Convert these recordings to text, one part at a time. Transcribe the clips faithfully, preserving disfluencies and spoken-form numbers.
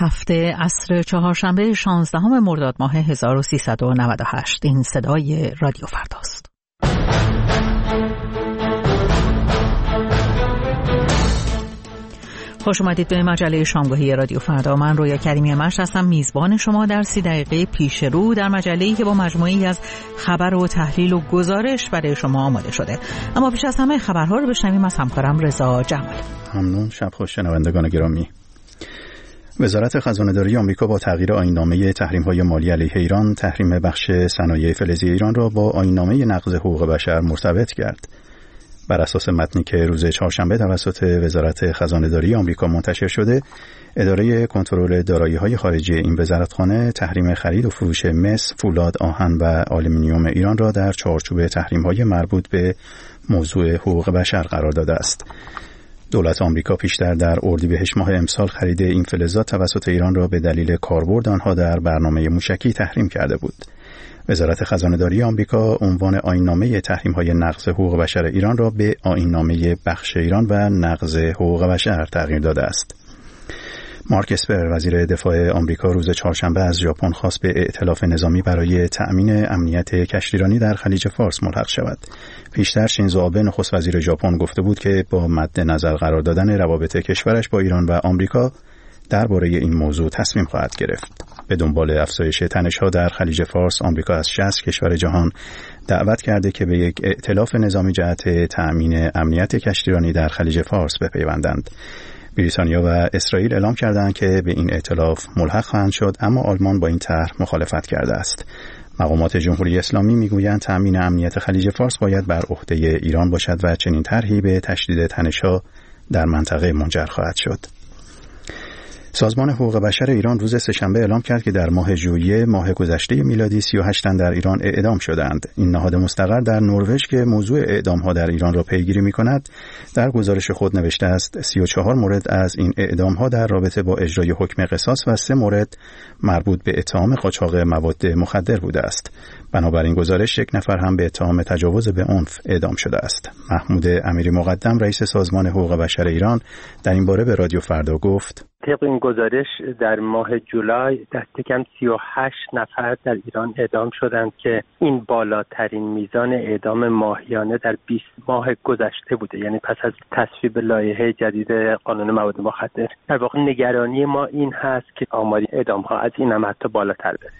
هفته عصر چهارشنبه شانزدهم مرداد ماه هزار و سیصد و نود و هشت. این صدای رادیو فرداست. خوش اومدید به مجله شامگاهی رادیو فردا. من رویا کریمی مشت هستم، میزبان شما در سی دقیقه پیش رو در مجله‌ای که با مجموعه‌ای از خبر و تحلیل و گزارش برای شما آماده شده. اما پیش از همه خبرها رو بشنویم از همکارم رضا جمالی. ممنون. شب خوش شنوندگان گرامی. وزارت خزانه‌داری آمریکا با تغییر آیین‌نامه تحریم‌های مالی علیه ایران، تحریم بخش صنایع فلزی ایران را با آیین‌نامه نقض حقوق بشر مرتبط کرد. بر اساس متنی که روز چهارشنبه توسط وزارت خزانه‌داری آمریکا منتشر شده، اداره کنترل دارایی‌های خارجی این وزارتخانه تحریم خرید و فروش مس، فولاد، آهن و آلومینیوم ایران را در چارچوب تحریم‌های مربوط به موضوع حقوق بشر قرار داده است. دولت آمریکا پیشتر در اردیبهشت ماه امسال خرید این فلزات توسط ایران را به دلیل کاربرد آنها در برنامه موشکی تحریم کرده بود. وزارت خزانه‌داری آمریکا عنوان آیین‌نامه تحریم‌های نقض حقوق بشر ایران را به آیین‌نامه بخش ایران و نقض حقوق بشر تغییر داده است. مارک اسپر وزیر دفاع آمریکا روز چهارشنبه از ژاپن خواست به ائتلاف نظامی برای تأمین امنیت کشتیرانی در خلیج فارس ملحق شود. پیشتر شینزو آبه نخست وزیر ژاپن گفته بود که با مد نظر قرار دادن روابط کشورش با ایران و آمریکا درباره این موضوع تصمیم خواهد گرفت. به دنبال افزایش تنش‌ها در خلیج فارس، آمریکا از شصت کشور جهان دعوت کرده که به یک ائتلاف نظامی جهت تأمین امنیت کشتیرانی در خلیج فارس بپیوندند. بریتانیا و اسرائیل اعلام کردند که به این ائتلاف ملحق خواهند شد، اما آلمان با این طرح مخالفت کرده است. مقامات جمهوری اسلامی میگویند تأمین امنیت خلیج فارس باید بر عهده ایران باشد و چنین طرحی به تشدید تنش‌ها در منطقه منجر خواهد شد. سازمان حقوق بشر ایران روز سه‌شنبه اعلام کرد که در ماه ژوئیه ماه گذشته میلادی سی و هشت تن در ایران اعدام شدند. این نهاد مستقر در نروژ که موضوع اعدام‌ها در ایران را پیگیری می‌کند، در گزارش خود نوشته است سی و چهار مورد از این اعدام‌ها در رابطه با اجرای حکم قصاص و سه مورد مربوط به اتهام قاچاق مواد مخدر بوده است. بنابراین گزارش یک نفر هم به اتهام تجاوز به عنف اعدام شده است. محمود امیری مقدم رئیس سازمان حقوق بشر ایران در این باره به رادیو فردا گفت: طبق این گزارش در ماه جولای دست کم سی و هشت نفر در ایران اعدام شدند که این بالاترین میزان اعدام ماهیانه در بیست ماه گذشته بوده، یعنی پس از تصویب لایحه جدید قانون مواد مخدر. در واقع نگرانی ما این هست که آمار اعدام ها از این هم حتی بالاتر بره.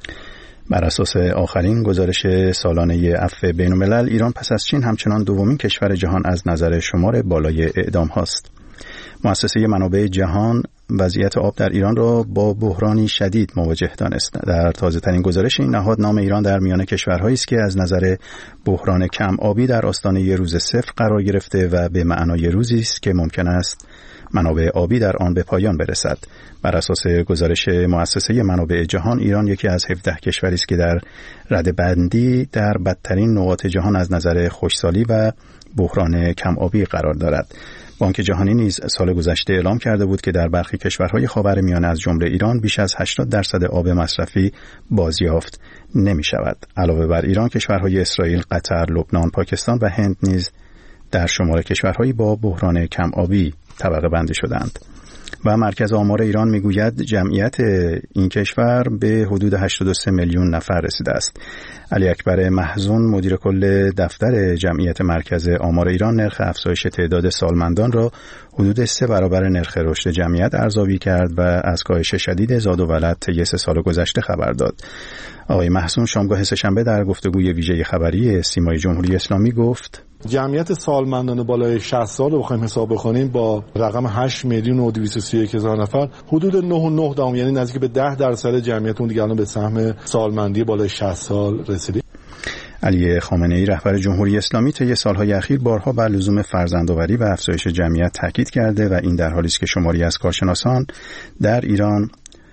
بر اساس آخرین گزارش سالانه عفو بین‌الملل، ایران پس از چین همچنان دومین کشور جهان از نظر شمار بالای اعدام هاست. مؤسسه منابع جهان وضعیت آب در ایران را با بحرانی شدید مواجه دانست. در تازه‌ترین گزارش این نهاد نام ایران در میان کشورهایی است که از نظر بحران کم آبی در آستانه روز صفر قرار گرفته و به معنای روزی است که ممکن است منابع آبی در آن به پایان برسد. بر اساس گزارش مؤسسه منابع جهان، ایران یکی از هفده کشوری است که در رده‌بندی در بدترین نقاط جهان از نظر خشکسالی و بحران کم آبی قرار دارد. بانک جهانی نیز سال گذشته اعلام کرده بود که در برخی کشورهای خاورمیانه از جمله ایران بیش از هشتاد درصد آب مصرفی بازیافت نمی شود. علاوه بر ایران، کشورهای اسرائیل، قطر، لبنان، پاکستان و هند نیز در شمار کشورهایی با بحران کم آبی طبقه بندی شدند. و مرکز آمار ایران میگوید جمعیت این کشور به حدود هشتاد و سه میلیون نفر رسیده است. علی اکبر محزون مدیر کل دفتر جمعیت مرکز آمار ایران نرخ افزایش تعداد سالمندان را حدود سه برابر نرخ رشد جمعیت ارزیابی کرد و از کاهش شدید زاد و ولد طی سه سال گذشته خبر داد. آقای محزون شامگاه سه‌شنبه در گفتگوی ویژه خبری سیمای جمهوری اسلامی گفت: جمعیت سالمندان بالای شصت سال رو بخوایم حساب بکنیم با رقم هشت میلیون و دویست و سی و یک هزار نفر، حدود نه و نه دهم، یعنی نزدیک به ده درصد جمعیتمون دیگه الان به سهم سالمندی بالای شصت سال رسیده. علی خامنه‌ای رهبر جمهوری اسلامی طی سالهای اخیر بارها بر لزوم فرزندآوری و افزایش جمعیت تاکید کرده و این در حالی است که شماری از کارشناسان در ایران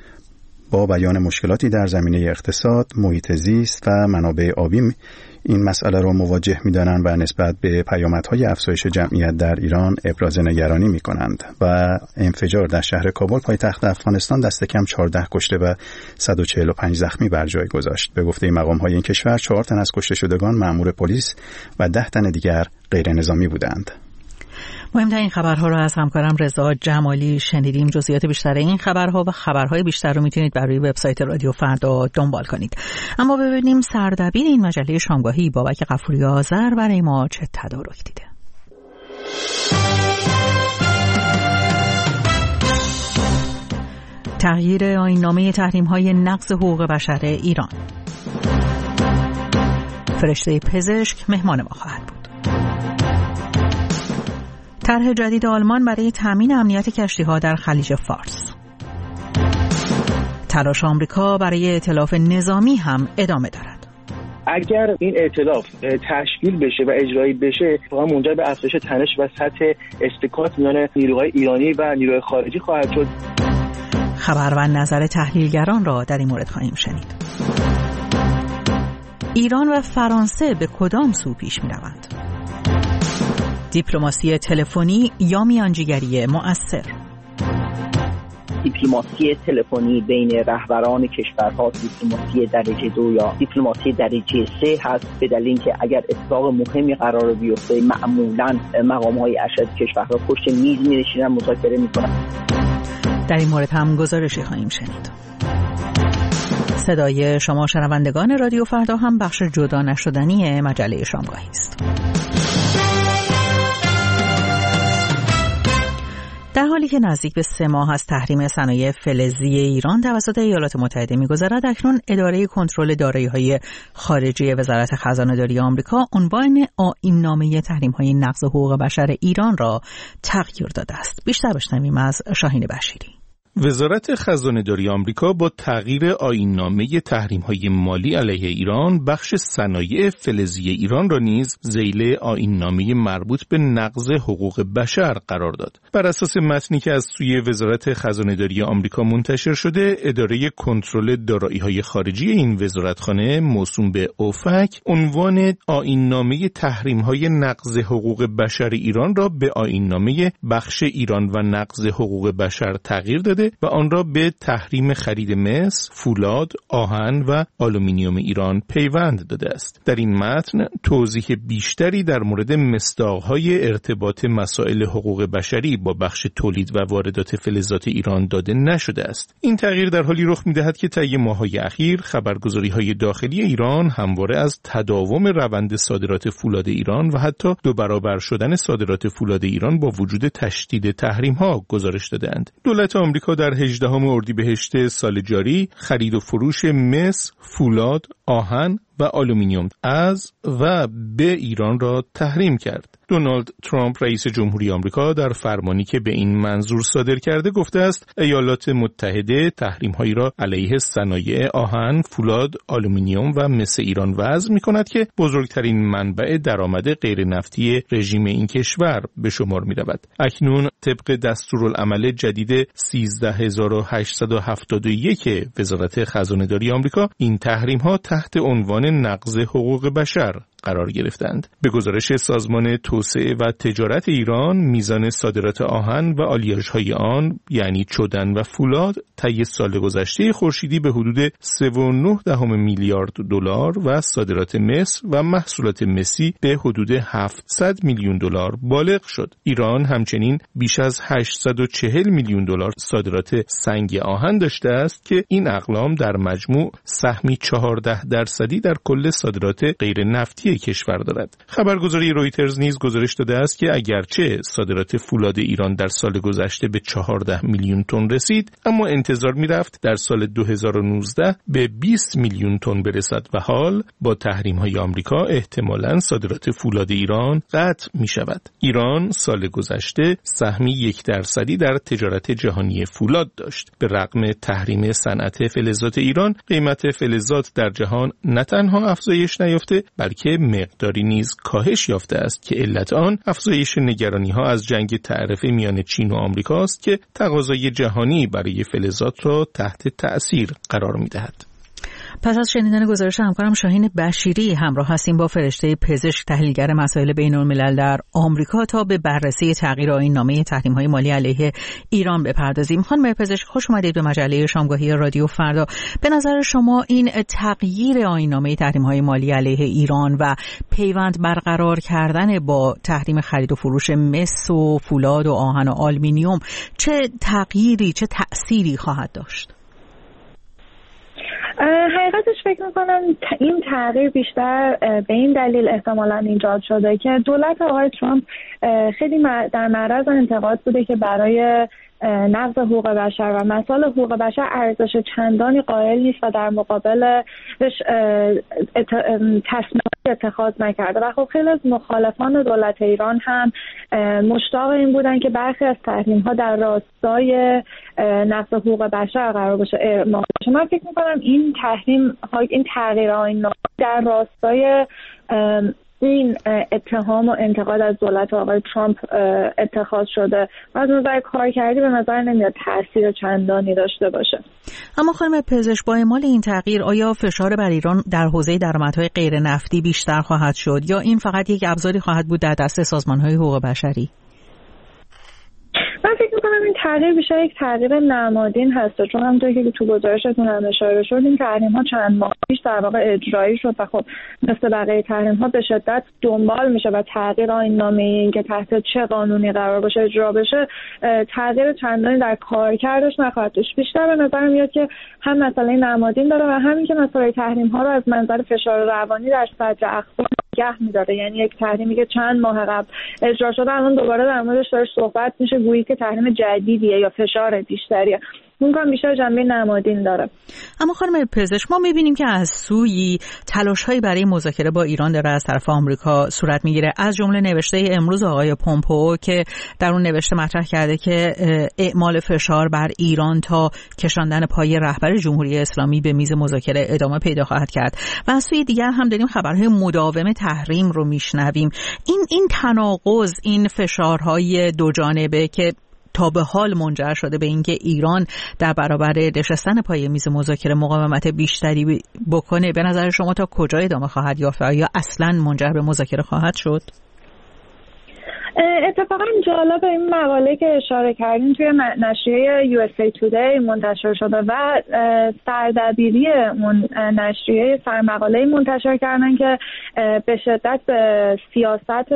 با بیان مشکلاتی در زمینه اقتصاد، محیط زیست و منابع آبی این مسئله را مواجه می‌دانند و نسبت به پیامدهای افزایش جمعیت در ایران ابراز نگرانی می‌کنند. و انفجار در شهر کابل پایتخت افغانستان دست کم چهارده کشته و صد و چهل و پنج زخمی بر جای گذاشت. به گفته مقام‌های این کشور، چهار تن از کشته شدگان مأمور پلیس و ده تن دیگر غیر نظامی بودند. مهمترین خبرها رو از همکارم رضا جمالی شنیدیم. جزئیات بیشتر این خبرها و خبرهای بیشتر رو میتونید برای وبسایت رادیو فردا دنبال کنید. اما ببینیم سردبیر این مجله شامگاهی بابک غفوری آذر برای ما چه تدارک دیده. تغییر آیین‌نامه تحریم‌های نقض حقوق بشر ایران. فرشته پزشک مهمان ما خواهد بود. طرح جدید آلمان برای تامین امنیت کشتی‌ها در خلیج فارس. تلاش آمریکا برای ائتلاف نظامی هم ادامه دارد. اگر این ائتلاف تشکیل بشه و اجرایی بشه، واقعا منجر به افزایش تنش و سطح استکات میان نیروهای ایرانی و نیروهای خارجی خواهد شد. خبر و نظر تحلیلگران را در این مورد خواهیم شنید. ایران و فرانسه به کدام سو پیش می‌روند؟ دیپلماسی تلفنی یا میانجیگری مؤثر؟ دیپلماسی تلفنی بین رهبران کشورها دیپلماسی درجه دو یا دیپلماسی درجه سه هست، به دلیل اینکه اگر اتفاق مهمی قرار بیفته معمولاً مقام‌های ارشد کشورها پشت میز می‌نشینن، مذاکره می‌کنن. در این مورد هم گزارشی خواهیم شنید. صدای شما شنوندگان رادیو فردا هم بخش جدا نشدنی مجله شامگاهی است. در حالی که نزدیک به سه ماه از تحریم صنایع فلزی ایران توسط ایالات متحده می‌گذرد، اکنون اداره کنترل دارایی‌های خارجی وزارت خزانه‌داری آمریکا عنوان آیین‌نامه تحریم‌های نقض حقوق بشر ایران را تغییر داده است. بیشتر بشنویم از شاهین بشیری. وزارت خزانه‌داری آمریکا با تغییر آیین‌نامه تحریم‌های مالی علیه ایران بخش صنایع فلزی ایران را نیز ذیل آیین‌نامه مربوط به نقض حقوق بشر قرار داد. بر اساس متنی که از سوی وزارت خزانه‌داری آمریکا منتشر شده، اداره کنترل دارایی‌های خارجی این وزارتخانه موسوم به اوفک عنوان آیین‌نامه تحریم‌های نقض حقوق بشر ایران را به آیین‌نامه بخش ایران و نقض حقوق بشر تغییر داده و آن را به تحریم خرید مس، فولاد، آهن و آلومینیوم ایران پیوند داده است. در این متن توضیح بیشتری در مورد مصداق‌های ارتباط مسائل حقوق بشری با بخش تولید و واردات فلزات ایران داده نشده است. این تغییر در حالی رخ می‌دهد که طی ماه‌های اخیر خبرگزاری‌های داخلی ایران همواره از تداوم روند صادرات فولاد ایران و حتی دو برابر شدن صادرات فولاد ایران با وجود تشدید تحریم‌ها گزارش دادند. دولت آمریکا در هجدهم اردیبهشت سال جاری خرید و فروش مس، فولاد، آهن و آلومینیوم از و به ایران را تحریم کرد. دونالد ترامپ رئیس جمهوری آمریکا در فرمانی که به این منظور صادر کرده گفته است ایالات متحده تحریم‌هایی را علیه صنایع آهن، فولاد، آلومینیوم و مس ایران وضع می‌کند که بزرگترین منبع درآمد غیر نفتی رژیم این کشور به شمار می‌رود. اکنون طبق دستورالعمل جدید سیزده هزار و هشتصد و هفتاد و یک وزارت خزانه‌داری آمریکا این تحریم‌ها تحت عنوان نقض حقوق بشر قرار گرفتند. به گزارش سازمان توسعه و تجارت ایران، میزان صادرات آهن و آلیاژهای آن یعنی چدن و فولاد طی سال گذشته خورشیدی به حدود سه و نه دهم میلیارد دلار و صادرات مس و محصولات مسی به حدود هفتصد میلیون دلار بالغ شد. ایران همچنین بیش از هشتصد و چهل میلیون دلار صادرات سنگ آهن داشته است که این اقلام در مجموع سهمی چهارده درصدی در کل صادرات غیر نفتی کشور دارد. خبرگزاری رویترز نیز گزارش داده است که اگرچه صادرات فولاد ایران در سال گذشته به چهارده میلیون تن رسید، اما انتظار می‌رفت در سال دو هزار و نوزده به بیست میلیون تن برسد و حال با تحریم‌های آمریکا احتمالاً صادرات فولاد ایران قطع می‌شود. ایران سال گذشته سهمی یک درصدی در تجارت جهانی فولاد داشت. به رغم تحریم صنعت فلزات ایران، قیمت فلزات در جهان نه تنها افزایش نیافته بلکه مقداری نیز کاهش یافته است که علت آن افزایش نگرانی‌ها از جنگ تعرفه میان چین و آمریکا است که تقاضای جهانی برای فلزات را تحت تأثیر قرار می‌دهد. پس از شنیدن گزارش همکارم شاهین بشیری همراه هستیم با فرشته پزشک تحلیلگر مسائل بین‌الملل در آمریکا تا به بررسی تغییر آیین‌نامه تحریم‌های مالی علیه ایران بپردازیم. خانم پزشک خوش اومدید به مجله شامگاهی رادیو فردا. به نظر شما این تغییر آیین‌نامه تحریم‌های مالی علیه ایران و پیوند برقرار کردن با تحریم خرید و فروش مس و فولاد و آهن و آلومینیوم چه تغییری چه تأثیری خواهد داشت؟ حقیقتش فکر میکنم این تغییر بیشتر به این دلیل احتمالاً ایجاد شده که دولت آقای ترامپ خیلی در معرض انتقاد بوده که برای نقض حقوق بشر و مسائل حقوق بشر ارزش چندانی قائل نیست و در مقابلش تصمیمات اتخاذ نکرده و خب خیلی از مخالفان دولت ایران هم مشتاق این بودن که برخی از تحریم‌ها در راستای نقض حقوق بشر قرار باشه اعمال بشه. من فکر می‌کنم این تحریم این تغییر آیین در راستای این اتهام و انتقاد از دولت آقای ترامپ اتخاذ شده و از نظر کارکردی به نظر نمیاد تاثیر چندانی داشته باشه. اما خانم پزشک با اعمال این تغییر آیا فشار بر ایران در حوزه درآمدهای غیر نفتی بیشتر خواهد شد یا این فقط یک ابزاری خواهد بود در دست سازمان‌های حقوق بشری؟ من فکر می‌کنم این تغییر بیشتر یک تغییر نمادین هست، چون همونطور که تو گزارشتون هم اشاره شد این تحریم‌ها چند ماه پیش در واقع اجرایی شد و خب مثل بقیه تحریم‌ها به شدت دنبال میشه و تغییر آیین‌نامه این که تحت چه قانونی قرار باشه اجرا بشه تغییر چندانی در کارکردش نخواهد داشت. بیشتر به نظر میاد که هم مسئله نمادین داره و همین که مسئله تحریم‌ها رو از منظر فشار روانی در صدر اخبار نگه می‌داره، یعنی یک تحریمی که چند ماه قبل اجرا شده الان دوباره در موردش داره صحبت میشه گویی که تحریم جدیدیه یا فشار بیشتریه. اون کام بیشتر جنبه نمادین داره. اما خانم پزشک ما می‌بینیم که از سوی تلاش‌هایی برای مذاکره با ایران داره از طرف آمریکا صورت می‌گیره، از جمله نوشته امروز آقای پومپئو که در اون نوشته مطرح کرده که اعمال فشار بر ایران تا کشاندن پای رهبر جمهوری اسلامی به میز مذاکره ادامه پیدا خواهد کرد و از سوی دیگر هم داریم خبرهای مداوم تحریم رو میشنویم. این این تناقض، این فشارهای دو جانبه که تا به حال منجر شده به اینکه ایران در برابر نشستن پای میز مذاکره مقاومت بیشتری بکنه، به نظر شما تا کجا ادامه خواهد یافت یا اصلاً منجر به مذاکره خواهد شد؟ اتفاقا جالب این مقاله که اشاره کردیم توی نشریه یو اس ای تودی منتشر شده و سردبیری نشریه سرمقاله منتشر کردن که به شدت به سیاست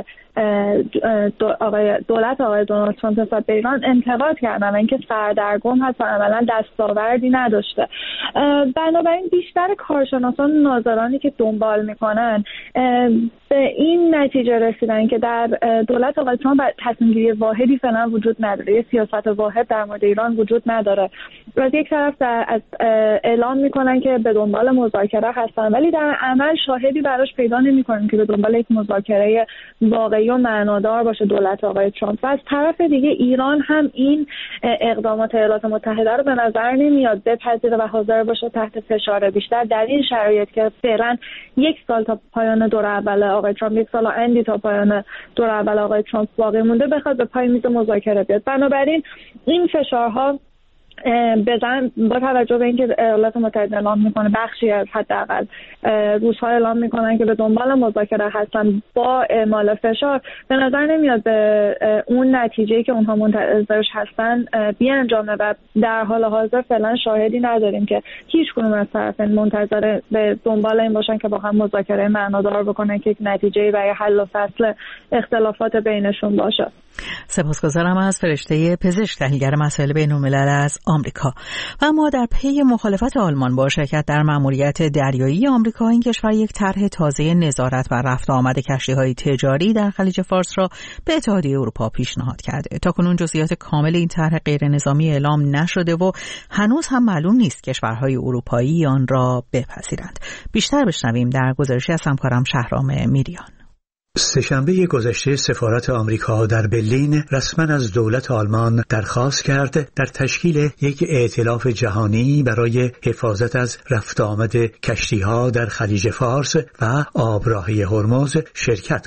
دولت آقای دونالد ترامپ نسبت به ایران انتقاد کردن و اینکه سردرگم هست و عملا دستاوردی نداشته. بنابراین بیشتر کارشناسان و ناظرانی که دنبال میکنن به این نتیجه رسیدن که در دولت آقای ترامپ تصمیم‌گیری واحدی فعلا وجود نداره، یه سیاست واحد در مورد ایران وجود نداره. از یک طرف در از اعلام میکنن که به دنبال مذاکره هستن ولی در عمل شاهدی براش پیدا نمیکنن که به دنبال یک مذاکره واقعی و معنادار باشه دولت آقای ترامپ. و از طرف دیگه ایران هم این اقدامات ایالات متحده رو به نظر نمیاد بپذیره و حاضر باشه تحت فشار بیشتر در این شرایط که فعلا یک سال تا پایان دوره اول آقای ترامپ، یک سال و اندی تا پایان دوره اول آقای ترامپ باقی مونده، بخواد به پای میز مذاکره بیاد. بنابراین این فشارها بزن با توجه به اینکه ایالات متحده اعلام میکنه بخشی از حداقل روزها اعلام میکنن که به دنبال مذاکره هستن با اعمال فشار، به نظر نمیاد به اون نتیجه‌ای که اونها منتظرش هستن بیانجامه و در حال حاضر فعلا شاهدی نداریم که هیچ کدوم از طرفین منتظر به دنبال این باشن که با هم مذاکره معنادار بکنن که یک نتیجه‌ای برای حل و فصل اختلافات بینشون باشه. سپاسگزارم از فرشته پزشک تحلیلگر مسائل بین‌الملل از آمریکا. و اما در پی مخالفت آلمان با شرکت در مأموریت دریایی آمریکا، این کشور یک طرح تازه نظارت بر رفت و آمد کشتی‌های تجاری در خلیج فارس را به اتحادیه اروپا پیشنهاد کرده. تاکنون جزئیات کامل این طرح غیر نظامی اعلام نشده و هنوز هم معلوم نیست کشورهای اروپایی آن را بپذیرند. بیشتر بشنویم در گزارشی از همکارم شهرام میریان. سه‌شنبه گذشته سفارت آمریکا در برلین رسما از دولت آلمان درخواست کرد در تشکیل یک ائتلاف جهانی برای حفاظت از رفت آمد کشتی‌ها در خلیج فارس و آبراهی هرمز شرکت کند.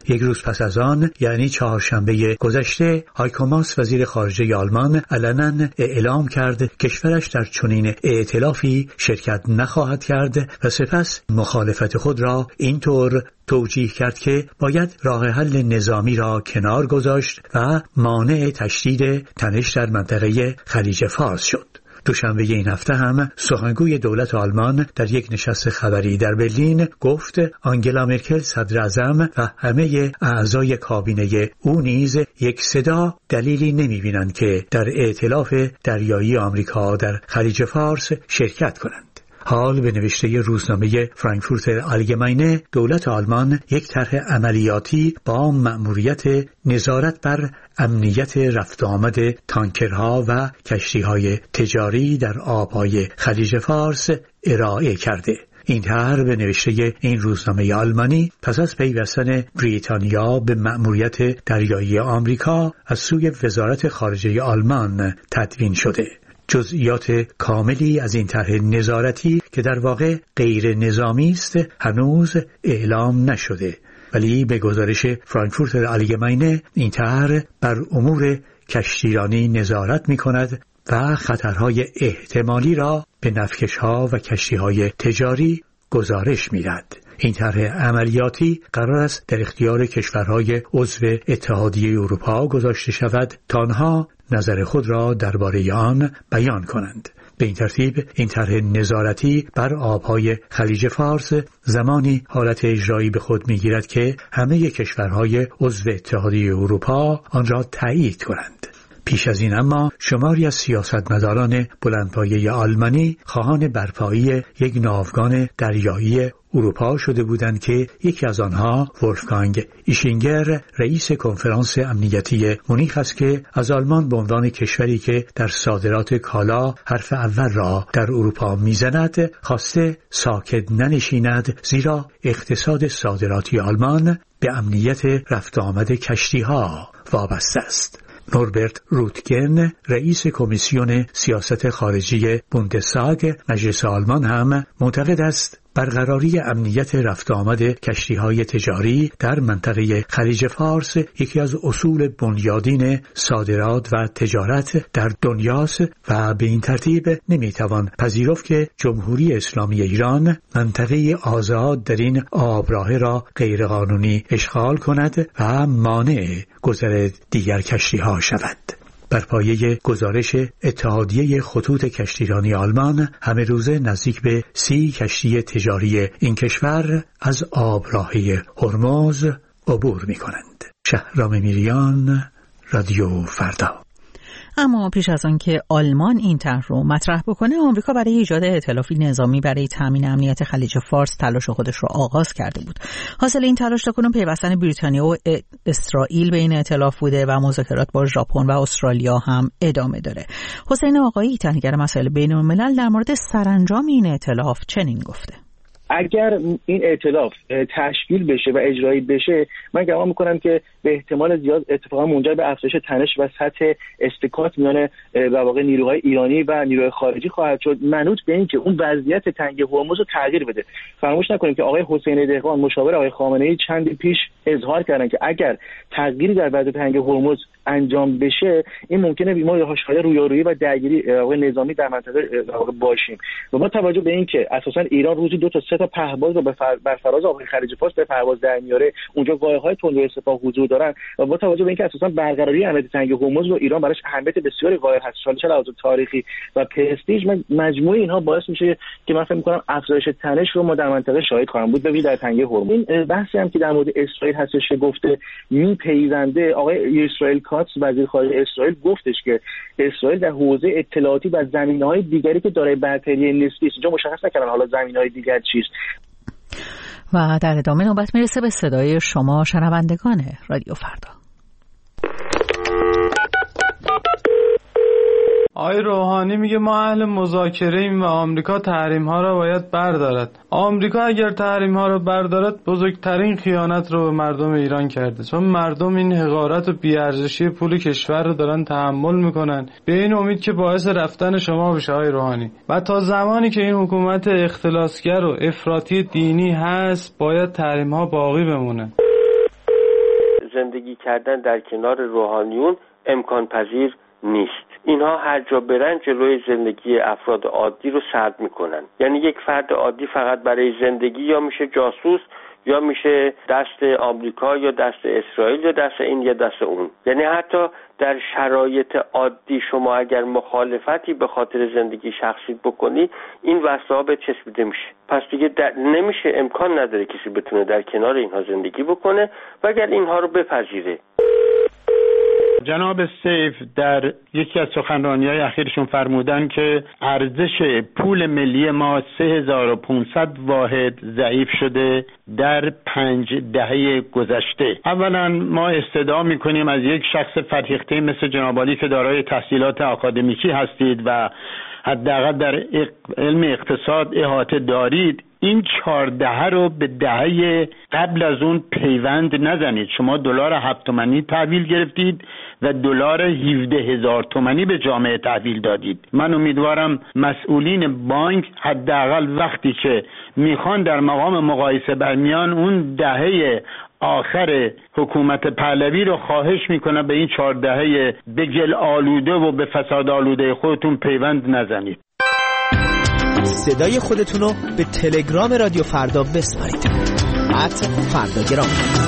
یک روز پس از آن یعنی چهارشنبه گذشته هایکو ماس وزیر خارجه آلمان علنا اعلام کرد کشورش در چنین ائتلافی شرکت نخواهد کرد و سپس مخالفت خود را اینطور توجیه کرد که باید راه حل نظامی را کنار گذاشت و مانع تشدید تنش در منطقه خلیج فارس شد. دوشنبه این هفته هم سخنگوی دولت آلمان در یک نشست خبری در برلین گفت آنگلا مرکل صدر اعظم و همه اعضای کابینه او نیز یک صدا دلیلی نمی‌بینند که در ائتلاف دریایی آمریکا در خلیج فارس شرکت کنند. حال به نوشته روزنامه فرانکفورتر آلگماینه دولت آلمان یک طرح عملیاتی با مأموریت نظارت بر امنیت رفت و آمد تانکرها و کشتی‌های تجاری در آب‌های خلیج فارس ارائه کرده. این طرح به نوشته این روزنامه آلمانی پس از پیوستن بریتانیا به مأموریت دریایی آمریکا از سوی وزارت خارجه آلمان تدوین شده. جزئیات کاملی از این طرح نظارتی که در واقع غیر نظامی است هنوز اعلام نشده، ولی به گزارش فرانکفورتر آلگماینه این طرح بر امور کشتیرانی نظارت می کند و خطرهای احتمالی را به نفتکش‌ها و کشتی‌های تجاری گزارش می‌دهد. این طرح عملیاتی قرار است در اختیار کشورهای عضو اتحادیه اروپا گذاشته شود تا آنها نظر خود را درباره آن بیان کنند. به این ترتیب این طرح نظارتی بر آبهای خلیج فارس زمانی حالت اجرایی به خود می‌گیرد که همه کشورهای عضو اتحادیه اروپا آن را تایید کنند. پیش از این اما شماری از سیاستمداران بلندپایه آلمانی خواهان برپایی یک ناوگان دریایی اروپا شده بودند که یکی از آنها ولفگانگ ایشینگر رئیس کنفرانس امنیتی مونیخ است که از آلمان به عنوان کشوری که در صادرات کالا حرف اول را در اروپا میزند خواسته ساکت ننشیند، زیرا اقتصاد صادراتی آلمان به امنیت رفت و آمد کشتی‌ها وابسته است. نوربرت روتگن رئیس کمیسیون سیاست خارجی بوندستاگ مجلس آلمان هم معتقد است برقراری امنیت رفت و آمد کشتی‌های تجاری در منطقه خلیج فارس یکی از اصول بنیادین صادرات و تجارت در دنیاست و به این ترتیب نمیتوان پذیرفت که جمهوری اسلامی ایران منطقه آزاد در این آبراه را غیرقانونی اشغال کند و مانع گذر دیگر کشتی‌ها شود. بر پایه گزارش اتحادیه خطوط کشتیرانی آلمان همه روزه نزدیک به سی کشتی تجاری این کشور از آبراه هرمز عبور می کنند. شهرام میریان، رادیو فردا. اما پیش از آن که آلمان این طرح رو مطرح بکنه، آمریکا برای ایجاد ائتلافی نظامی برای تامین امنیت خلیج فارس تلاش خودش رو آغاز کرده بود. حاصل این تلاش تاکنون پیوستن بریتانیا و اسرائیل به این ائتلاف بوده و مذاکرات با ژاپن و استرالیا هم ادامه داره. حسین آقایی، تحلیلگر مسائل بین‌الملل، در مورد سرانجام این ائتلاف چنین گفته: اگر این ائتلاف تشکیل بشه و اجرایی بشه، من گمان میکنم که به احتمال زیاد اتفاقا منجر به افزایش تنش و سطح استکات میان در واقع نیروهای ایرانی و نیروهای خارجی خواهد شد، منوط به اینکه اون وضعیت تنگ هرمز رو تغییر بده. فراموش نکنیم که آقای حسین دهقان مشاور آقای خامنه‌ای چندی پیش اظهار کردن که اگر تغییری در وضعیت تنگ هرمز انجام بشه، این ممکنه ما شاید رویارویی و درگیری نظامی در منطقه باشیم. و با توجه به اینکه اساسا ایران روزی دو تا سه تا پهپاد رو بر فراز آبهای خلیج فارس به پرواز در میاره، اونجا قایق‌های تندروی سپاه حضور دارن و با توجه به اینکه اساسا برقراری امنیت تنگ هرمز رو ایران براش اهمیت بسیاری قائل هست، چه لحاظ تاریخی و پرستیژ، مجموعه اینها باعث میشه که من فکر می‌کنم افزایش تنش رو ما در منطقه شاهد خواهیم بود. ببینید در تنگ هرمز این بحثی هم که در مورد اسرائیل هستش که گفته میپیونده، آقای اسرائیل کاتس وزیر خارجه اسرائیل گفتش که اسرائیل در حوزه اطلاعاتی و زمینه‌های دیگری که دارای برتری نسبی است، اینجا مشخص نکردن حالا زمینه‌های دیگر چیست. و در ادامه نوبت میرسه به صدای شما شنوندگان رادیو فردا. آقای روحانی میگه ما اهل مذاکره ایم و آمریکا تحریم ها را باید بردارد. آمریکا اگر تحریم ها را بردارد بزرگترین خیانت رو به مردم ایران کرده، چون مردم این حقارت و بی‌ارزشی پول کشور رو دارن تحمل میکنن به این امید که باعث رفتن شما بشه آقای روحانی. و تا زمانی که این حکومت اختلاسگر و افراطی دینی هست باید تحریم ها باقی بمونه. زندگی کردن در کنار روحانیون امکان پذیر نیست. اینها هر جا برن جلوی زندگی افراد عادی رو سد میکنن. یعنی یک فرد عادی فقط برای زندگی یا میشه جاسوس یا میشه دست آمریکا یا دست اسرائیل یا دست این یا دست اون. یعنی حتی در شرایط عادی شما اگر مخالفتی به خاطر زندگی شخصی بکنی این وثائق چسبیده میشه. پس دیگه نمیشه، امکان نداره کسی بتونه در کنار اینها زندگی بکنه و اگر اینها رو بپذیره. جناب سیف در یکی از سخنرانی‌های اخیرشون فرمودن که ارزش پول ملی ما سه هزار و پانصد واحد ضعیف شده در پنج دهه گذشته. اولا ما استدعا می‌کنیم از یک شخص فرهیخته مثل جناب عالی که دارای تحصیلات آکادمیکی هستید و حداقل در علم اقتصاد احاطه دارید، این چهار دهه رو به دهه قبل از اون پیوند نزنید. شما دلار هفت تومانی تحویل گرفتید و دلار هفده هزار تومانی به جامعه تحویل دادید. من امیدوارم مسئولین بانک حداقل وقتی که میخوان در مقام مقایسه برمیان اون دهه آخر حکومت پهلوی رو خواهش میکنه به این چهار دهه به گل آلوده و به فساد آلوده خودتون پیوند نزنید. صدای خودتون رو به تلگرام رادیو فردا بسپارید. ات فرداگرام.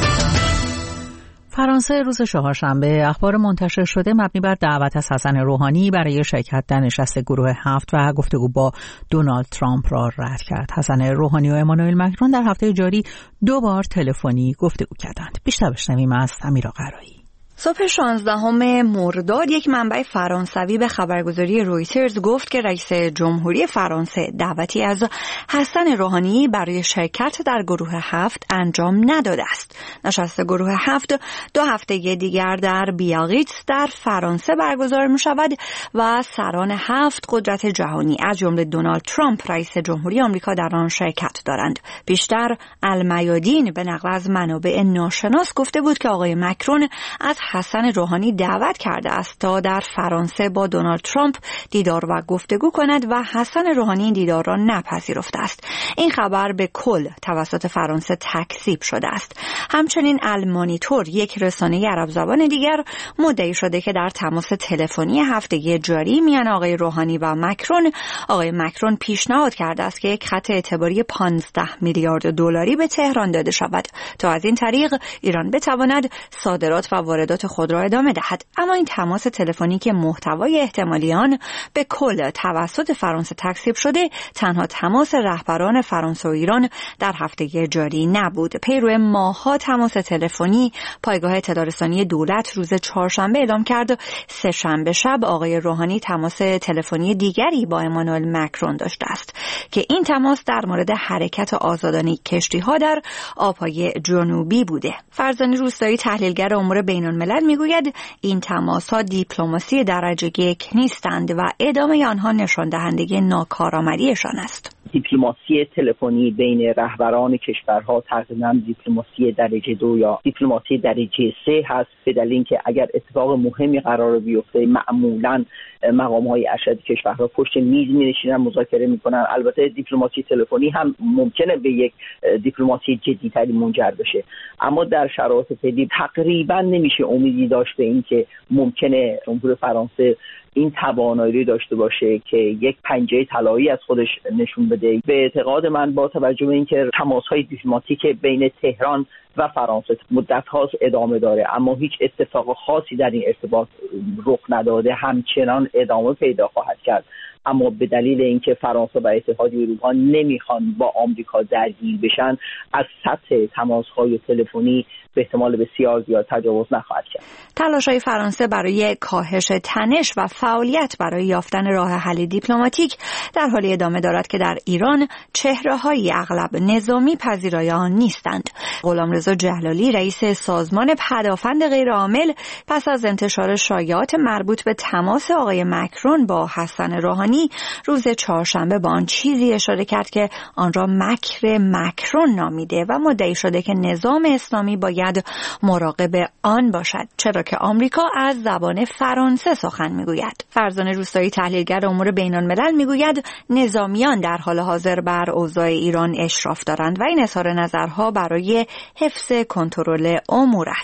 فرانسه روز چهارشنبه اخبار منتشر شده مبنی بر دعوت از حسن روحانی برای شرکت در نشست گروه هفت و گفتگو با دونالد ترامپ را رد کرد. حسن روحانی و امانوئل مکرون در هفته جاری دو بار تلفنی گفتگو کردند. بیشتر بشنویم از امیرا قرایی. صبح شانزدهم مرداد یک منبع فرانسوی به خبرگزاری رویترز گفت که رئیس جمهوری فرانسه دعوتی از حسن روحانی برای شرکت در گروه هفت انجام نداده است. نشست گروه هفت دو هفته دیگر در بیاریتس در فرانسه برگزار می شود و سران هفت قدرت جهانی از جمله دونالد ترامپ رئیس جمهوری آمریکا در آن شرکت دارند. بیشتر المیادین به نقل از منابع ناشناس گفته بود که آقای مکرون از حسن روحانی دعوت کرده است تا در فرانسه با دونالد ترامپ دیدار و گفتگو کند و حسن روحانی این دیدار را نپذیرفته است. این خبر به کل توسط فرانسه تکذیب شده است. همچنین المانیتور یک رسانه عرب زبان دیگر مدعی شده که در تماس تلفنی هفتگی جاری میان آقای روحانی و مکرون، آقای مکرون پیشنهاد کرده است که یک خط اعتباری پانزده میلیارد دلاری به تهران داده شود تا از این طریق ایران بتواند صادرات و واردات خود را ادامه دهد. اما این تماس تلفنی که محتوای احتمالی آن به کل توسط فرانسه تکذیب شده، تنها تماس رهبران فرانسه و ایران در هفته جاری نبود. پیرو ماه‌ها تماس تلفنی، پایگاه اطلاع رسانی دولت روز چهارشنبه اعلام کرد سه شنبه شب آقای روحانی تماس تلفنی دیگری با امانوئل مکرون داشته است که این تماس در مورد حرکت آزادانه کشتی‌ها در آب‌های جنوبی بوده. فرزانه روستایی تحلیلگر امور بین‌الملل میگوید این تماس‌ها دیپلماسی درجه یک نیستند و ادامه آنها نشان دهنده ناکارآمدیشان است. دیپلماسی تلفنی بین رهبران کشورها تقریباً دیپلماسی درجه دو یا دیپلماسی درجه سه هست، به دلیل اینکه اگر اتفاق مهمی قرار بیفته معمولاً مقام‌های ارشد کشورها پشت میز می‌نشینن، مذاکره می‌کنن. البته دیپلماسی تلفنی هم ممکنه به یک دیپلماسی جدی‌تری منجر بشه، اما در شرایط فعلی تقریباً نمیشه امیدی داشت به اینکه ممکنه جمهوری فرانسه این توانایی داشته باشه که یک پنجه طلایی از خودش نشون بده. به اعتقاد من با توجه به اینکه تماس‌های دیپلماتیک بین تهران و فرانسه مدت هاست ادامه داره اما هیچ اتفاق خاصی در این ارتباط رخ نداده، همچنان ادامه پیدا خواهد کرد. اما به دلیل اینکه فرانسه و اتحادیه اروپا نمیخوان با آمریکا درگیر بشن، از سطح تماس‌های تلفنی به احتمال بسیار زیاد تجاوز نخواهد کرد. تلاش‌های فرانسه برای کاهش تنش و فعالیت برای یافتن راه حل دیپلماتیک در حال ادامه دارد که در ایران چهره‌های اغلب نظامی پذیرای آن نیستند. غلامرضا جلالی رئیس سازمان پدافند غیرعامل پس از انتشار شایعات مربوط به تماس آقای مکرون با حسن روحانی روز چهارشنبه با آن چیزی اشاره کرد که آن را مکر مکرون نامیده و مدعی شده که نظام اسلامی باید مراقب آن باشد، چرا که آمریکا از زبان فرانسه سخن میگوید. فرزانه روستایی تحلیلگر امور بین‌الملل میگوید نظامیان در حال حاضر بر اوضاع ایران اشراف دارند و این اظهار نظرها برای حفظ کنترل امور است.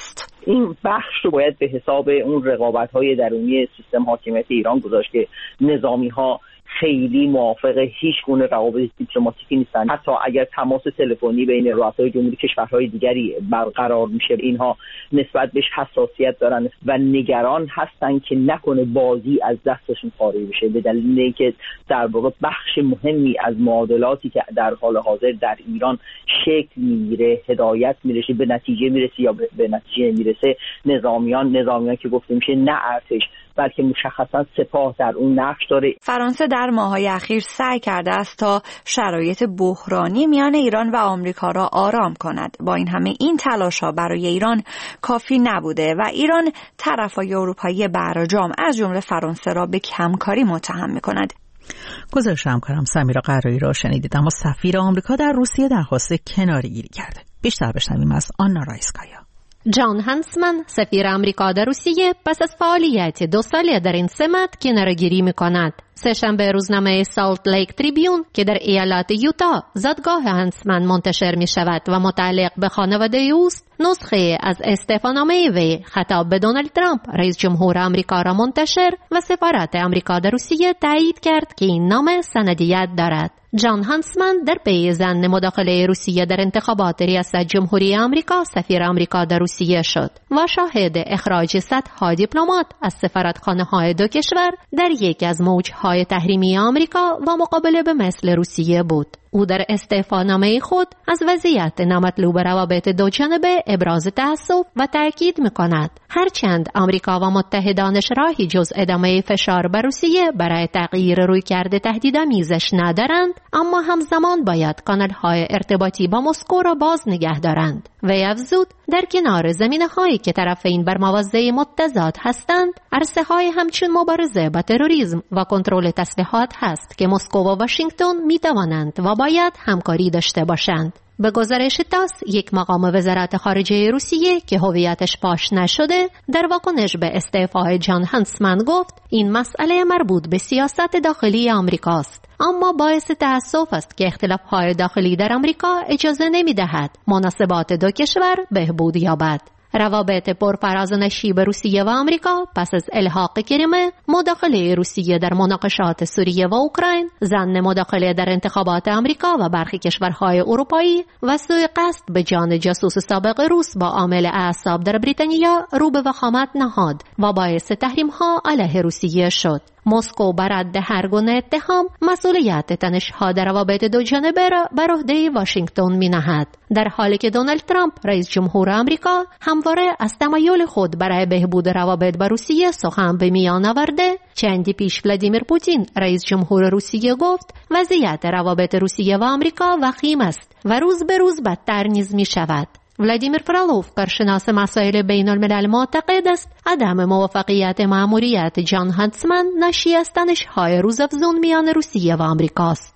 این بخش رو باید به حساب اون رقابت‌های درونی سیستم حاکمیت ایران گذاشت که نظامی‌ها خیلی موافق هیچ گونه روابط دیپلماتیکی نیستن. حتی اگر تماس تلفنی بین رؤسای جمهوری کشورهای دیگری برقرار میشه، اینها نسبت بهش حساسیت دارن و نگران هستن که نکنه بازی از دستشون خارج بشه، به دلیل اینکه در واقع بخش مهمی از معادلاتی که در حال حاضر در ایران شکل میگیره، هدایت میرسه، به نتیجه میرسه یا به نتیجه میرسه نظامیان نظامیان که گفته میشه نه ارتش بلکه مشخصا سپاه در اون نقش داره. فرانسه در ماه‌های اخیر سعی کرده است تا شرایط بحرانی میان ایران و آمریکا را آرام کند. با این همه این تلاش‌ها برای ایران کافی نبوده و ایران طرف‌های اروپایی برجام از جمله فرانسه را به کمکاری متهم می‌کند. گزارش همکارم سمیرا قرایی را شنیدید. اما سفیر آمریکا در روسیه درخواست کناره‌گیری کرده. بیشتر بشنویم از آنا رایسکایا. جان هانسمن سفیر آمریکا در روسیه پس از فعالیت دو ساله در این سمت کناره‌گیری می‌کند. سه‌شنبه روزنامه سالت لیک تریبیون که در ایالت یوتا زادگاه هانسمن منتشر می شود و متعلق به خانواده اوست، نسخه از استعفانامه وی خطاب به دونالد ترامپ رئیس جمهور آمریکا را منتشر و سفارت آمریکا در روسیه تایید کرد که این نامه سندیت دارد. جان هانسمن در پی ضمن مداخله روسیه در انتخابات ریاست جمهوری آمریکا سفیر آمریکا در روسیه شد و شاهد اخراج صدها دیپلمات از سفارتخانه‌های دو کشور در یک از موجهای تحریمی آمریکا و مقابله به مثل روسیه بود. او در استعفانامه خود از وضعیت نامطلوب روابط دو جانبه ابراز تأسف و تأکید می‌کند هرچند آمریکا و متحدانش راهی جز ادامه فشار بر روسیه برای تغییر رویکرد تهدیدآمیزش ندارند، اما همزمان باید کانال‌های ارتباطی با مسکو را باز نگه دارند. وی افزود در کنار زمینه‌هایی که طرفین بر مواضع متضاد هستند، عرصه‌های همچون مبارزه با تروریسم و کنترل تسلیحات هست که مسکو و واشنگتن می‌توانند و باید همکاری داشته باشند. به گزارش تاس، یک مقام وزارت خارجه روسیه که هویتش فاش نشده در واکنش به استعفای جان هانسمن گفت این مسئله مربوط به سیاست داخلی آمریکاست، اما باعث تأسف است که اختلاف‌های داخلی در آمریکا اجازه نمی‌دهد مناسبات دو کشور بهبود یابد. روابط پرفراز و نشیب روسیه و آمریکا پس از الحاق کریمه، مداخله روسیه در مناقشات سوریه و اوکراین، ضمن مداخله در انتخابات آمریکا و برخی کشورهای اروپایی و سوء قصد به جان جاسوس سابق روس با عامل اعصاب در بریتانیا رو به وخامت نهاد و باعث تحریم‌ها علیه روسیه شد. مسکو بر رد هر گونه اتهام مسئولیت تنش‌ها در روابط دو جانبه را بر عهده واشنگتن می‌نهد، در حالی که دونالد ترامپ رئیس جمهور آمریکا همواره از تمایل خود برای بهبود روابط با روسیه سخن به میان آورده. چندی پیش ولادیمیر پوتین رئیس جمهور روسیه گفت وضعیت روابط روسیه و آمریکا وخیم است و روز به روز بدتر نیز می‌شود. ولادیمیر فرالوف کارشناس مسائل بین الملل معتقد است عدم موفقیت مأموریت جان هانسمن ناشی از تنش‌های روزافزون میان روسیه و آمریکاست.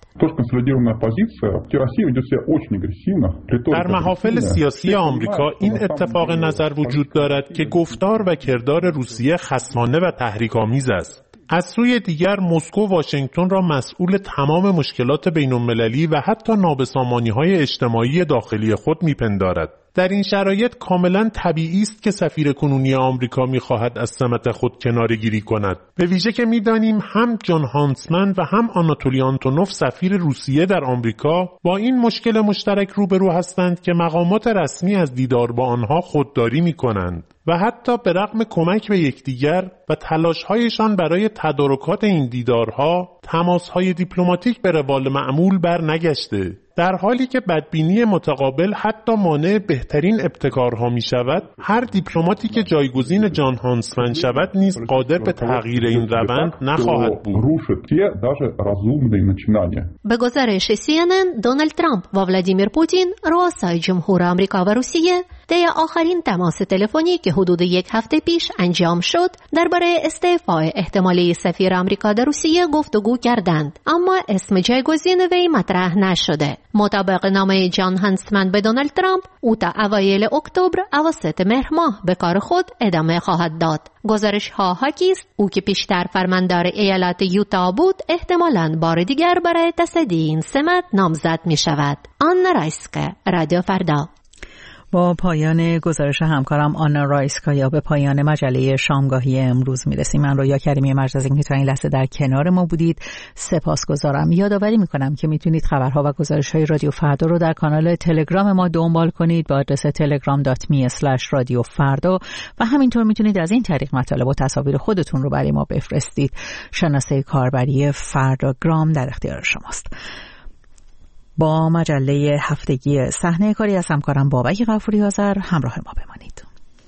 در محافل سیاسی آمریکا این اتفاق نظر وجود دارد که گفتار و کردار روسیه خصمانه و تحریک‌آمیز است. از سوی دیگر مسکو واشنگتن را مسئول تمام مشکلات بین‌المللی و حتی نابسامانی‌های اجتماعی داخلی خود می‌پندارد. در این شرایط کاملا طبیعی است که سفیر کنونی آمریکا می‌خواهد از سمت خود کناره‌گیری کند، به ویژه که می‌دانیم هم جان هانسمن و هم آناتولی آنتونوف سفیر روسیه در آمریکا با این مشکل مشترک روبرو هستند که مقامات رسمی از دیدار با آنها خودداری می‌کنند و حتی به رغم کمک به یکدیگر و تلاش‌هایشان برای تدارکات این دیدارها، تماس‌های دیپلماتیک به روال معمول بر نگشته، در حالی که بدبینی متقابل حتی مانع بهترین ابتکارها می شود. هر دیپلماتی که جایگزین جان هانسمن شود نیز قادر به تغییر این روند نخواهد بود. به گزارش سی ان ان، دونالد ترامپ و ولادیمیر پوتین رؤسای جمهور آمریکا و روسیه طی آخرین تماس تلفنی که حدود یک هفته پیش انجام شد درباره استعفای احتمالی سفیر آمریکا در روسیه گفتگو کردند، اما اسم جایگزین وی مطرح نشده. مطابق نامه جان هانسمن به دونالد ترامپ، او تا اوایل اکتبر اواسط مهر ماه به کار خود ادامه خواهد داد. گزارش ها حاکی است او که پیشتر فرماندار ایالت یوتا بود احتمالاً بار دیگر برای تصدی این سمت نامزد می شود. آنا رایسکا، رادیو فردا. با پایان گزارش همکارم آنا رایسکایا به پایان مجله شامگاهی امروز میرسیم. من رویا کریمی مرز از اینکه تا این لحظه در کنار ما بودید سپاسگزارم. یادآوری میکنم که میتونید خبرها و گزارش‌های رادیو فردا رو در کانال تلگرام ما دنبال کنید با آدرس تلگرام دات می اسلش رادیو فردا و همینطور میتونید از این طریق مطالب و تصاویر خودتون رو برای ما بفرستید. شناسه کاربری فرداگرام در اختیار شماست. با مجله هفتگی صحنه کاری از همکارم بابک غفوری آذر همراه ما بمانید.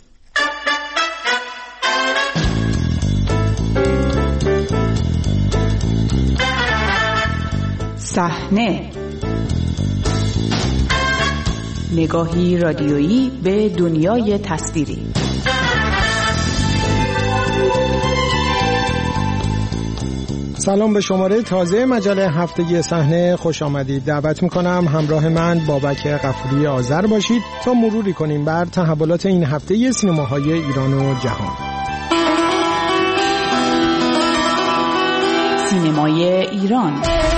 صحنه، نگاهی رادیویی به دنیای تصویری. سلام، به شماره تازه مجله هفتگی صحنه خوش آمدید. دعوت میکنم همراه من بابک غفوری آذر باشید تا مروری کنیم بر تحولات این هفته سینماهای ایران و جهان. سینمای ایران.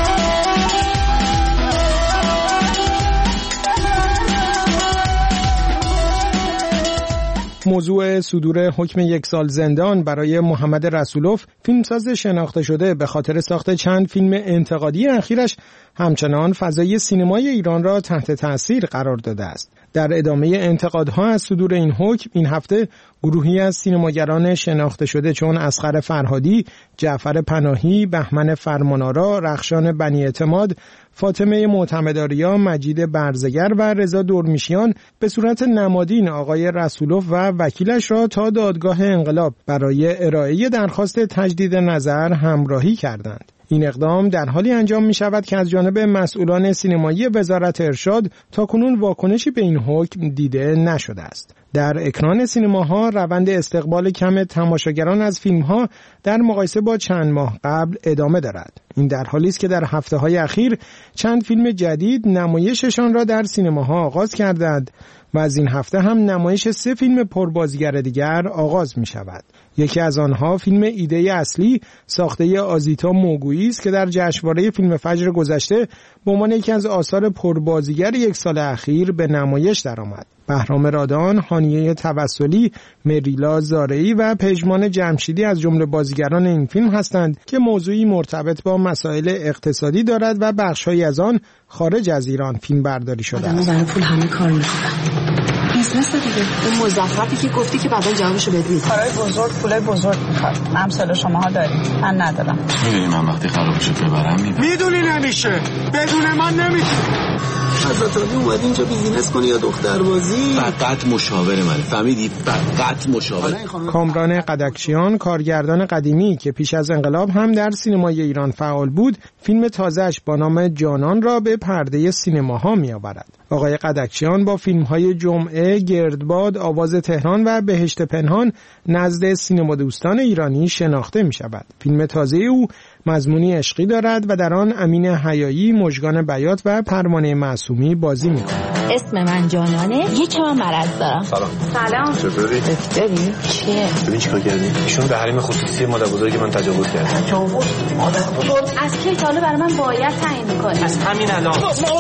موضوع صدور حکم یک سال زندان برای محمد رسولوف، فیلمساز شناخته شده به خاطر ساخت چند فیلم انتقادی اخیرش، همچنان فضای سینمای ایران را تحت تأثیر قرار داده است. در ادامه انتقادها از صدور این حکم، این هفته گروهی از سینماگران شناخته شده چون اصغر فرهادی، جعفر پناهی، بهمن فرمانآرا، رخشان بنی اعتماد، فاطمه معتمدآریا، مجید برزگر و رضا دورمیشیان به صورت نمادین آقای رسولوف و وکیلش را تا دادگاه انقلاب برای ارائه درخواست تجدید نظر همراهی کردند. این اقدام در حالی انجام می شود که از جانب مسئولان سینمایی وزارت ارشاد تاکنون واکنشی به این حکم دیده نشده است. در اکران سینماها روند استقبال کم تماشاگران از فیلمها در مقایسه با چند ماه قبل ادامه دارد. این در حالی است که در هفته‌های اخیر چند فیلم جدید نمایششان را در سینماها آغاز کردند و از این هفته هم نمایش سه فیلم پربازیگر دیگر آغاز می شود. یکی از آنها فیلم ایده اصلی ساخته آزیتا موگویی است که در جشنواره فیلم فجر گذشته به عنوان یکی از آثار پربازیگر یک سال اخیر به نمایش درآمد. بهرام رادان، هانیه توسلی، مریلا زارعی و پژمان جمشیدی از جمله بازیگران این فیلم هستند که موضوعی مرتبط با مسائل اقتصادی دارد و بخش‌هایی از آن خارج از ایران فیلم برداری شده است. برای پول همه کار می‌کنن. بیزنس دیگه. اون مزخرفی که گفتی که بعداً جوابشو بدید. کارهای بزرگ، پولای بزرگ می‌خواد. امثال شماها دارید. من ندارم. می‌دونی من وقتی خراب بشه ببرم میبرم. می‌دونی نمیشه. بدون من نمیشه. حضرت اومد اینجا بیزینس کنی یا دختربازی؟ فقط مشاور منه. فهمیدی؟ فقط مشاور. کامران قدکچیان، کارگردان قدیمی که پیش از انقلاب هم در سینمای ایران فعال بود، فیلم تازه‌اش با نام جانان را به پرده سینماها می‌آورد. آقای قدکچیان با فیلم‌های جمعه، گردباد، آواز تهران و بهشت پنهان نزد سینما دوستان ایرانی شناخته می‌شود. فیلم تازه او مضمونی عشقی دارد و در آن امین حیایی، مژگان بیات و پروانه معصومی بازی می‌کنند. اسم من جانانه، یه کم مرض دارم. سلام. سلام. چطوری؟ دکتری؟ چیه؟ ببین چیکار کردی؟ ایشون به حریم خصوصی مادر بزرگ من تجاوز کرد. تجاوز؟ مادر بزرگ؟ از کی تا برای من باید تعیین می‌کنی؟ از همین الان.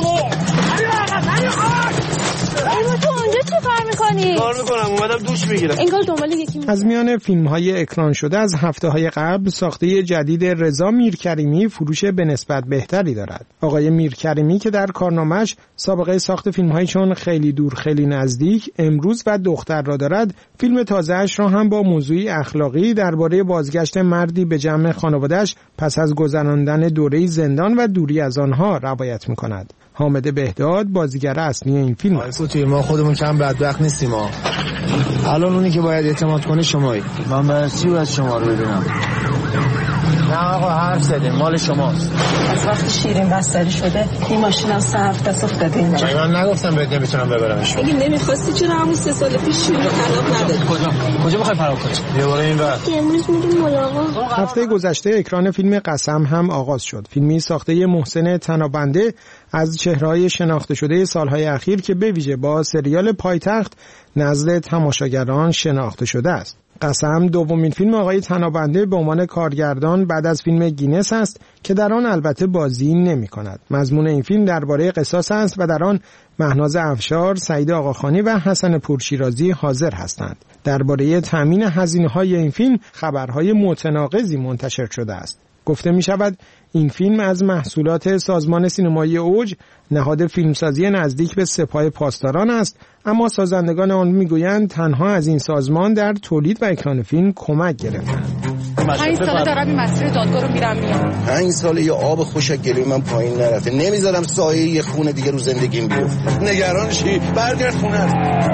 ایما تو اونجا چی کار میکنی؟ کار میکنم، اومدم دوش میگیرم. انگار دنبال یکی. از میان فیلم‌های اکران شده از هفته‌های قبل، ساخته جدید رضا میرکریمی فروش به نسبت بهتری دارد. آقای میرکریمی که در کارنامه‌اش سابقه ساخت فیلم‌هایی چون خیلی دور خیلی نزدیک، امروز و دختر را دارد، فیلم تازه‌اش را هم با موضوعی اخلاقی درباره بازگشت مردی به جمع خانواده‌اش پس از گذراندن دوره زندان و دوری از آنها روایت می‌کند. حامد بهداد بازیگر اصلی این فیلم است. ما خودمون کم بدبخت نیستیم ها. الان اونی که باید اعتماد کنه شمایی. من برسی باید شما رو ببینم. نه آقا حرف زدیم، مال شماست. از وقتی شیرین بستری شده این ماشین هم سه هفته ساخت داده این چرا من نگفتم بهت نمیتونم ببرمش. اگه نمیخواستی چرا همون سه سال پیش شیرین رو طلاق ندادی؟ کجا کجا میخوای فرار کنی؟ بیا بالا این ور. امروز میریم ملاقات. هفته گذشته اکران فیلم قسم هم آغاز شد. فیلمی ساخته محسن تنابنده از چهره‌های شناخته شده سالهای اخیر که به ویژه با سریال پایتخت نزد تماشاگران شناخته شده است. قسم دومین فیلم آقای طنابنده به عنوان کارگردان بعد از فیلم گینس است که در آن البته بازی نمی کند. مضمون این فیلم درباره قصاص است و در آن مهناز افشار، سعید آقاخانی و حسن پورشیرازی حاضر هستند. درباره تامین هزینه‌های این فیلم خبرهای متناقضی منتشر شده است. گفته می شود این فیلم از محصولات سازمان سینمایی اوج، نهاد فیلمسازی نزدیک به سپاه پاسداران است، اما سازندگان آن میگویند تنها از این سازمان در تولید و اکران فیلم کمک گرفتند. پنج ساله دارم این مسیر دادگاه رو میرم میام. پنج ساله یه آب خوش گلوی من پایین نرفته. نمیذارم سایه یه خونه دیگه رو زندگیم بیفته. نگران شی؟ برگرد خونه.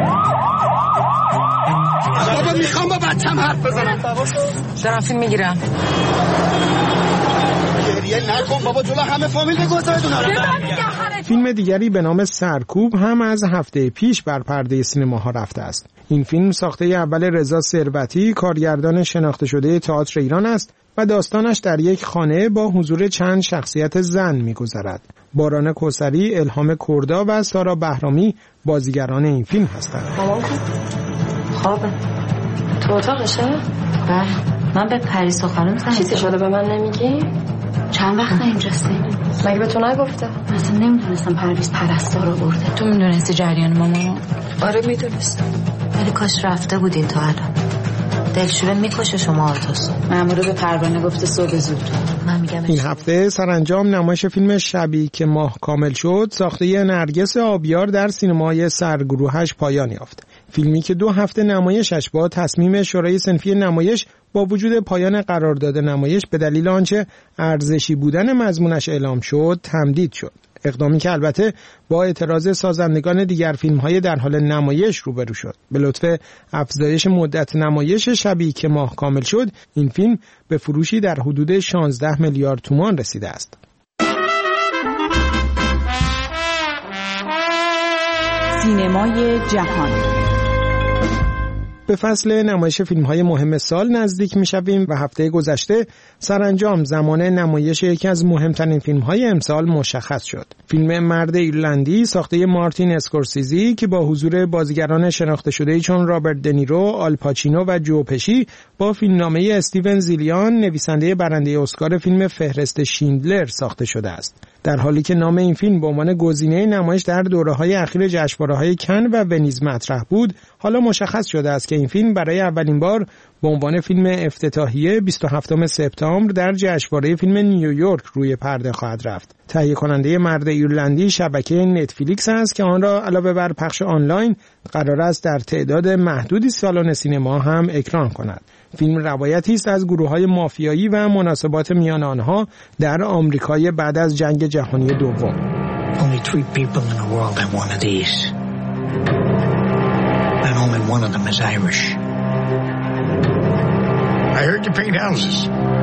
بابا میخوام با بچم حرف بزنم. دارم فیلم میگیرم. گریه نکن بابا، جلو همه فامیل بگذارتون. فیلم دیگری به نام سرکوب هم از هفته پیش بر پرده سینماها رفته است. این فیلم ساخته اول رضا ثروتی، کارگردان شناخته شده تئاتر ایران است و داستانش در یک خانه با حضور چند شخصیت زن می‌گذرد. باران کوثری، الهام کردا و سارا بهرامی بازیگران این فیلم هستند. خوابه. تو اتاقشه؟ بله. من به پریسا خانم زنگ چیزی شده به من نمیگی؟ چند وقت اینجاست؟ مگه به تو نگفته؟ مثلا نمیدونستم پرویز پرستار رو برده. تو میدونستی جریان ماما؟ آره میدونستم. ولی کاش رفته بودین تا الان. دلشوره میکشه شما آلتوس. مأمور به پروانه گفته صبح زود. من میگم این هفته سرانجام نمایش فیلم شبی که ماه کامل شد ساخته نرگس آبیار در سینمای سرگروهش پایان یافت. فیلمی که دو هفته نمایشش با تصمیم شورای صنفی نمایش با وجود پایان قرارداد نمایش به دلیل آنچه ارزشی بودن مضمونش اعلام شد تمدید شد. اقدامی که البته با اعتراض سازندگان دیگر فیلم‌های در حال نمایش روبرو شد. به لطف افزایش مدت نمایش شبی که ماه کامل شد، این فیلم به فروشی در حدود شانزده میلیارد تومان رسیده است. سینمای جهان. به فصل نمایش فیلم‌های مهم سال نزدیک می‌شویم و هفته گذشته سرانجام زمان نمایش یکی از مهمترین فیلم‌های امسال مشخص شد. فیلم مرد ایرلندی ساخته مارتین اسکورسیزی که با حضور بازیگران شناخته شده‌ای چون رابرت دنیرو، آل پاچینو و جو پشی با فیلمنامه استیون زیلیان نویسنده برنده اسکار فیلم فهرست شیندلر ساخته شده است. در حالی که نام این فیلم به عنوان گزینه نمایش در دوره‌های اخیر جشنواره‌های کن و ونیز مطرح بود، حالا مشخص شده است که این فیلم برای اولین بار به عنوان فیلم افتتاحیه بیست و هفتم سپتامبر در جشنواره فیلم نیویورک روی پرده خواهد رفت. تهیه کننده مرد ایرلندی شبکه نتفلیکس است که آن را علاوه بر پخش آنلاین قرار است در تعداد محدودی سالن سینما هم اکران کند. فیلم روایتی است از گروه‌های مافیایی و مناسبات میان آنها در آمریکای بعد از جنگ جهانی دوم. Only three people in the world have one of these. And only one of them is Irish. I heard you paint houses.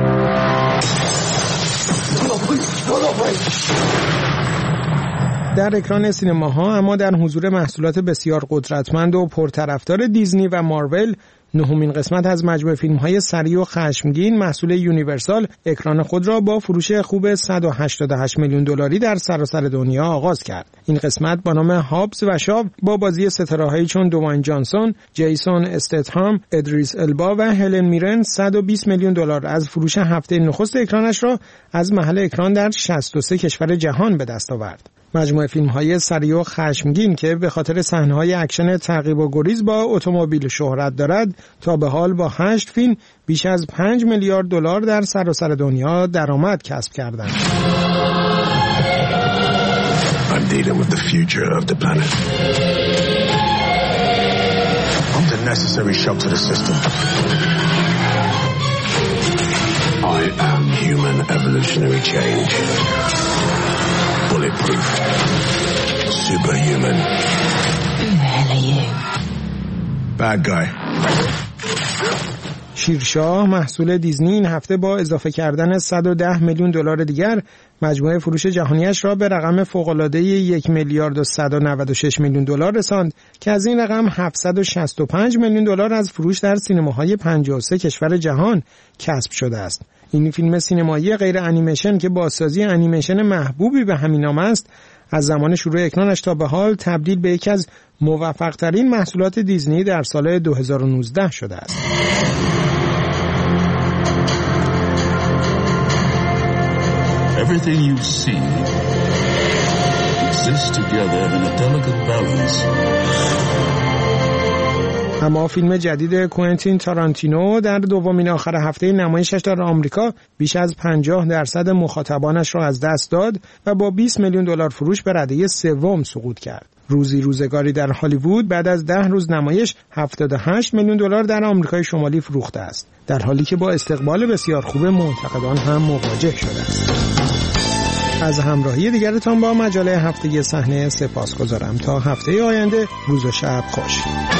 در اکران سینماها اما در حضور محصولات بسیار قدرتمند و پرطرفدار دیزنی و مارول، نهمین قسمت از مجموعه فیلم‌های سریع و خشمگین محصول یونیورسال اکران خود را با فروش خوب صد و هشتاد و هشت میلیون دلاری در سراسر دنیا آغاز کرد. این قسمت با نام هابز و شاو با بازی ستاره‌هایی چون دوین جانسون، جیسون استتهام، ادریس البا و هلن میرن صد و بیست میلیون دلار از فروش هفته نخست اکرانش را از محل اکران در شصت و سه کشور جهان به دست آورد. مجموعه فیلم‌های سریع و خشمگین که به خاطر صحنه‌های اکشن تعقیب و گریز با اتومبیل شهرت دارد، تا به حال با هشت فیلم بیش از پنج میلیارد دلار در سراسر دنیا درآمد کسب کردند. I'm dealing with the future of the planet. I'm the necessary shock to the system. I am human evolutionary change. Bulletproof. Superhuman. Who the hell are you? Bad guy. شیرشاه محصول دیزنی این هفته با اضافه کردن صد و ده میلیون دلار دیگر مجموعه فروش جهانیش را به رقم فوق‌العاده یک میلیارد و صد و نود و شش میلیون دلار رساند که از این رقم هفتصد و شصت و پنج میلیون دلار از فروش در سینماهای پنجاه و سه کشور جهان کسب شده است. این فیلم سینمایی غیر انیمیشن که بازسازی انیمیشن محبوبی به همین نام است، از زمان شروع اکرانش تا به حال تبدیل به یکی از موفق‌ترین محصولات دیزنی در سال دو هزار و نوزده شده است. Everything you see exists together in a delicate balance. اما فیلم جدید کوئنتین تارانتینو در دومین آخر هفته نمایشش در آمریکا بیش از پنجاه درصد مخاطبانش را از دست داد و با بیست میلیون دلار فروش به رده سوم سقوط کرد. روزی روزگاری در هالیوود بعد از ده روز نمایش هفتاد و هشت میلیون دلار در آمریکای شمالی فروخته است، در حالی که با استقبال بسیار خوب منتقدان هم مواجه شده است. از همراهی دیگرتان با مجله هفته صحنه سپاسگزارم. تا هفته آینده روز و شب خوش.